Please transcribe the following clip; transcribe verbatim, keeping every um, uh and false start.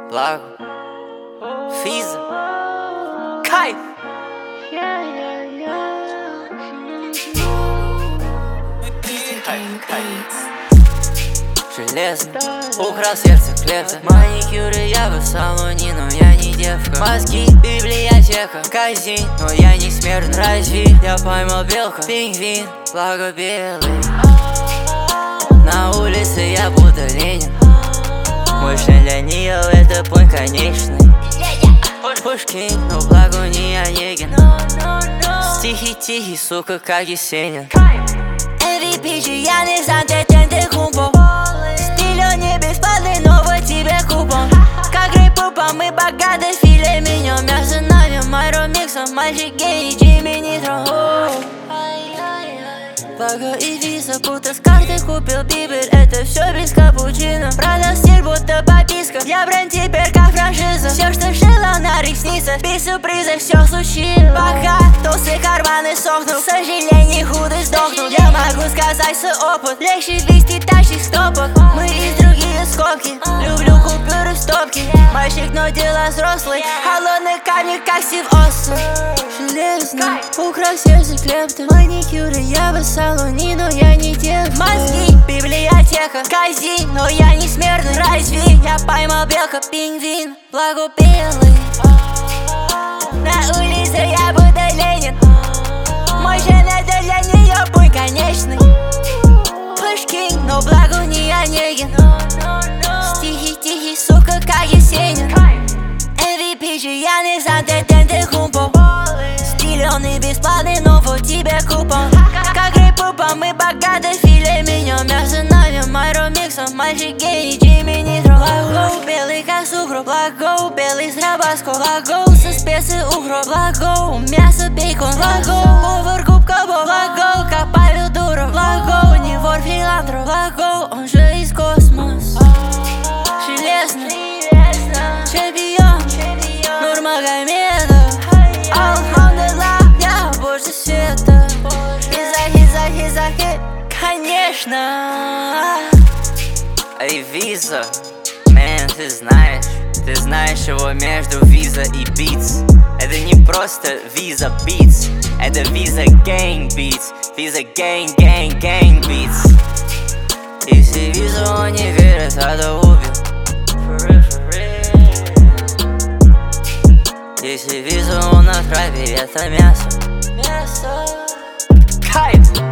Благо, Физа, кайф. Железно, украл сердце клепта. Маникюры я в салоне, но я не девка. Мозги, библиотека, казин, но я не смертный. Разве я поймал белка? Пингвин, благо белый. На улице я будто Ленин. Больше для нее это путь конечный. Пушкин, но благо не Онегин. Стихи тихий, сука, как Есенин. эм ви пи чьяный Санте-Тенте-Кумпо. Стиль он не бесплатный, но вот тебе купон. Как рыб-пупа, мы богаты, филе миньон. Мясо навем, майро миксом, мальчик гений, Джимми Нитро. Благо и виза, будто с карты купил Бибель. Это все без капучино. Продал стиль, будто подписка. Я бренд теперь как франшиза. Все, что желал, на снится. Без сюрприза все случилось. Пока толстые карманы сохнут, к сожалению, худо сдохнул. Я могу сказать свой опыт. Легче вести тащить стопок. Мы из других скобки. Люблю купюры в стопке. Мальчик, но дела взрослый. Холодный камень, как Стив Остин. Железно, украл сердце клепта. Маникюры я в салоне, но я не девка. Мозги, библиотека, казин, но я не смертный. Разве я поймал белка? Пингвин, благо белый. На улице я будто Ленин. Мой жен это для нее путь конечный. Пушкин, но благо не Онегин. Стихи тихий, сука, как Есенин. эм ви пи чьяный Санте-Тенте-Кумпо. Стиль он и бесплатный, но вот тебе купон. Как рыб-пупа, мы богаты, филе миньон. Мясо навем, майро миксом, мальчик гений, Джимми Нитро. Благо белый как сукро, благо белый с рабаско. Благо со специей укроп, благо мясо бейкон. Благо повар кубка бо, благо как Павел Дуров. Благо не вор филантроп, благо он же из космоса. Железно, чемпион, Нурмагомедов. Алхамдулилlah, я больше света. Хиза, хиза, хиза, хит, конечно. Эй, Виза, мэн, ты знаешь, ты знаешь, его между Виза и Beats. Это не просто Visa Beats, это Visa Gang Beats. Visa Gang, Gang, Gang Beats. Если Виза он не верит, тогда убил. Если Виза он на траве, это мясо. Мясо. Кайф.